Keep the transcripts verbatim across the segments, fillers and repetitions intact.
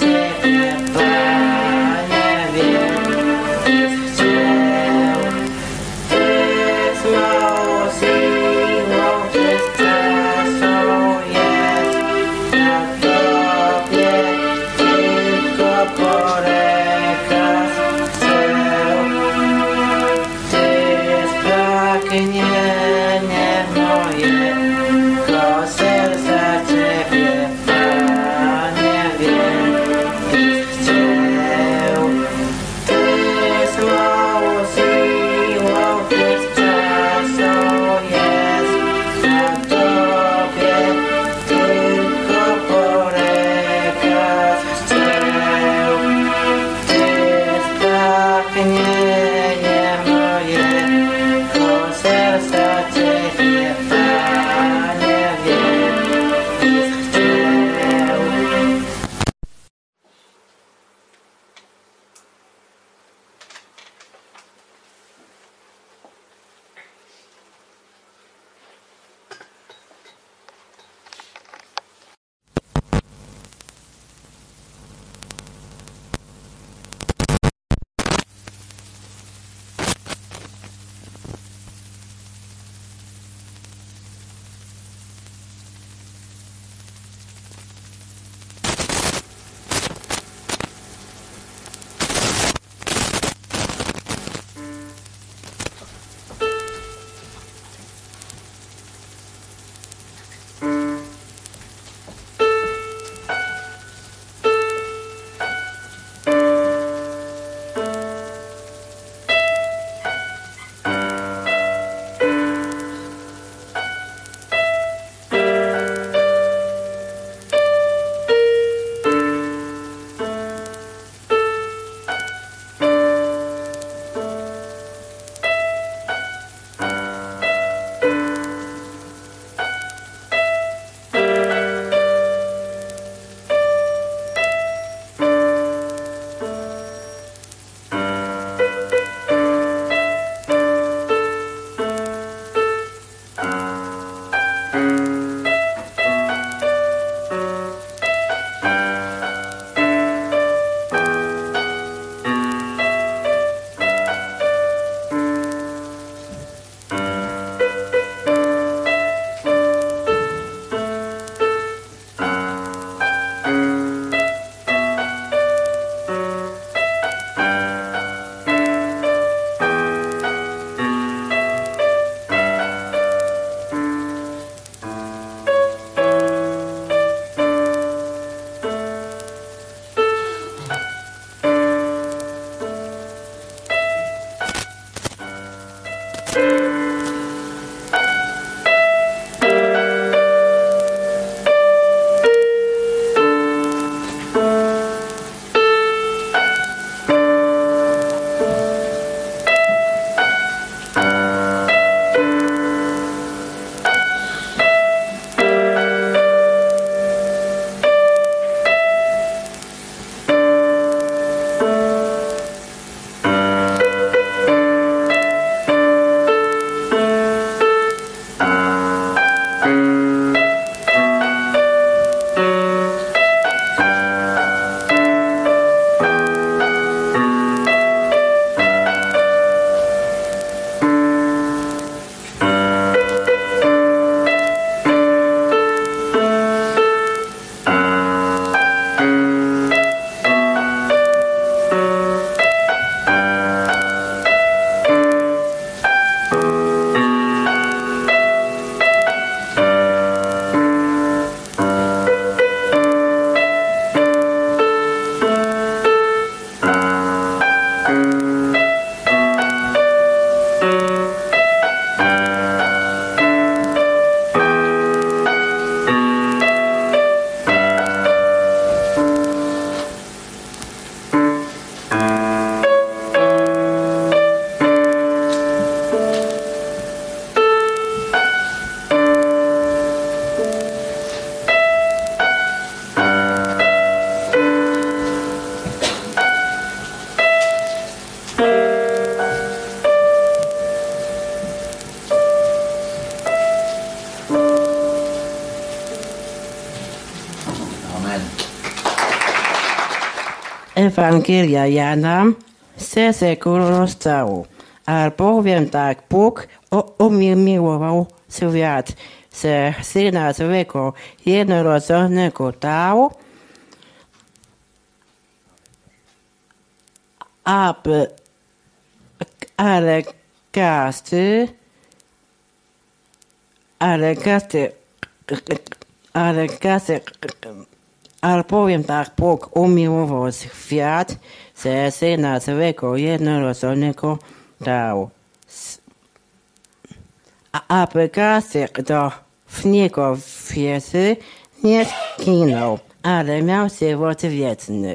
Ciebie, Panie, wiem, chciał. Ty z małą siłą, Ty z czasą jest na Tobie, tylko porekaz chcę. Ty jest pragnienie mojego serca, Ciebie, Panie, wiem, chcę. Ewangelia Jana z trzeciego rozdziału. Albowiem tak Bóg umiłował świat, że Syna swego jednorodzonego dał, aby ale każdy, ale każdy, ale każdy, albowiem tak Bóg umiłował świat, że Syna swego jednorodzonego dał, aby każdy, kto w Niego wierzy, nie zginął, ale miał żywot wieczny.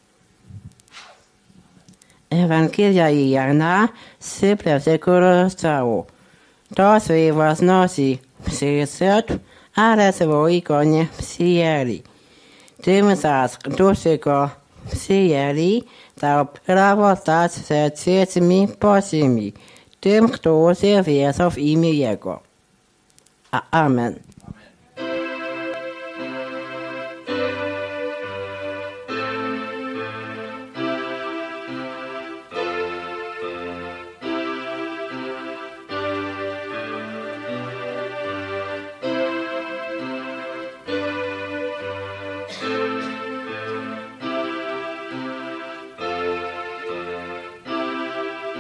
Ewangelia Jana z pierwszego rozdziału. Do swej własności przyszedł, ale swoi go nie przyjęli. Tym zaś, którzy go przyjęli, dał prawo stać się dziećmi Bożymi, tym, którzy wierzą w imię Jego. A Amen.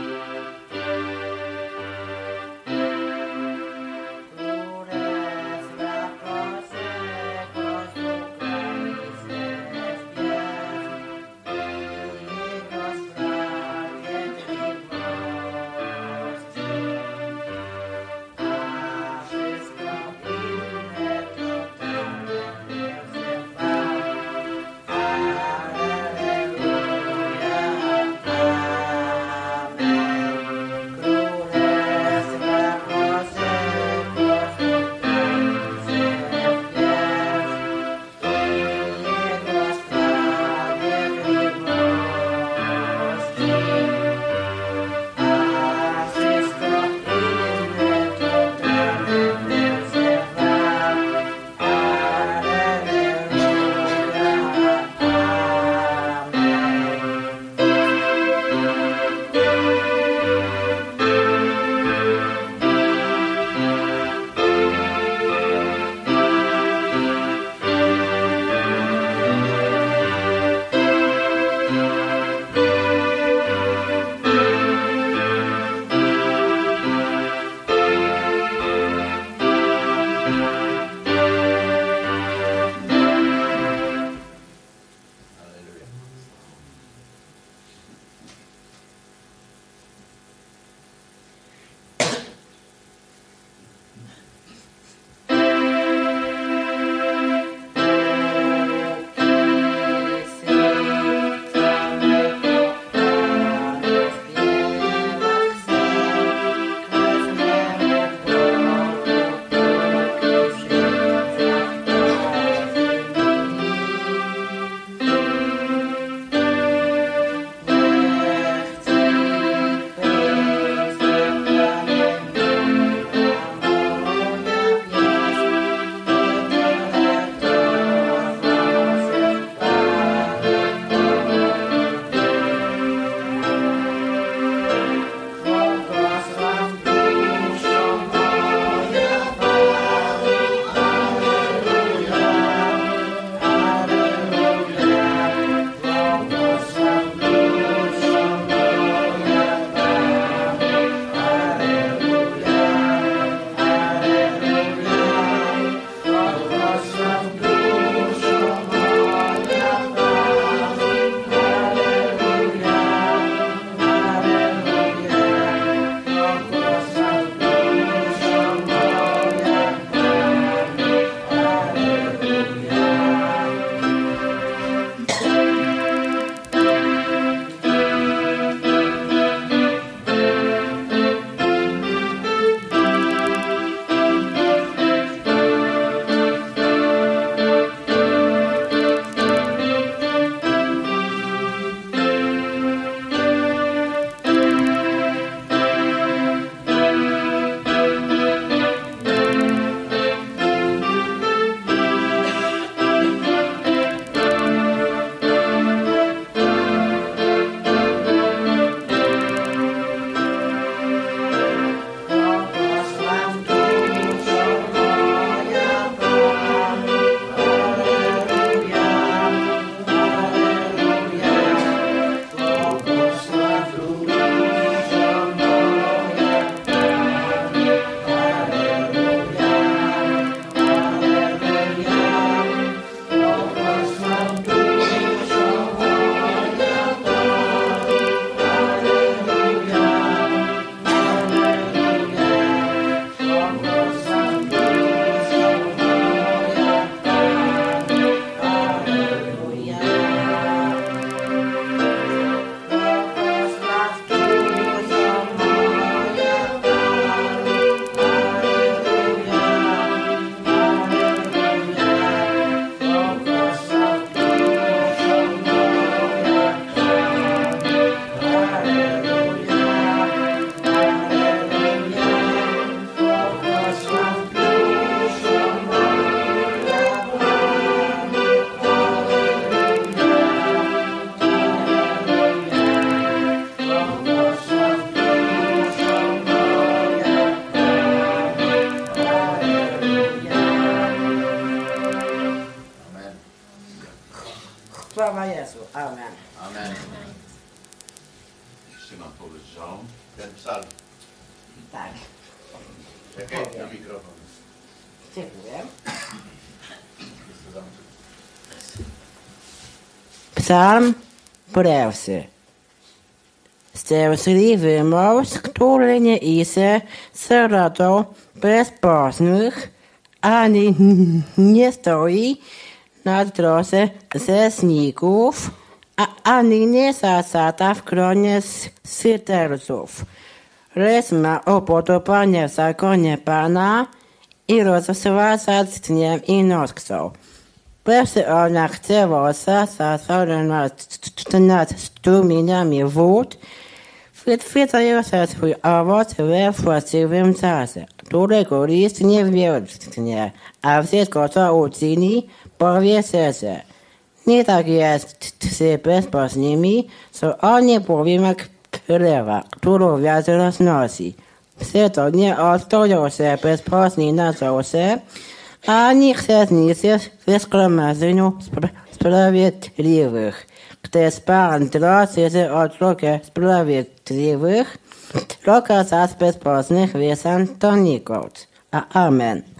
Które Amen. Amen. Jeszcze mam powiedzieć żalm, ten psalm. Tak. Czekaj na mikrofon. Dziękuję. Psalm pierwszy. Szczęśliwy mąż, który nie idzie sierotą bezbożnych, ani nie stoi na drodze grzeszników, a ani nie zasiada w gronie szyderców. Lecz ma upodobanie w zakonie Pana i rozważa dniem i nocą. Pierwszy ona chce wosa zasadzona nad strumieniami wód, wytwarzająca swój owoc we właściwym czasie, którego list nie wierzchnie, a wszystko co uczyni, powie serce. Nie tak jest z bezbożnymi, co oni bowiem jak krewa, którą wiatr roznosi. Przeto nie odstoją się bezbożni na czołce, ani grzesznicy w zgromadzeniu spra- sprawiedliwych. Gdyż Pan drodzy się od drogi sprawiedliwych, droga zaś bezbożnych wysan donikąd. A Amen.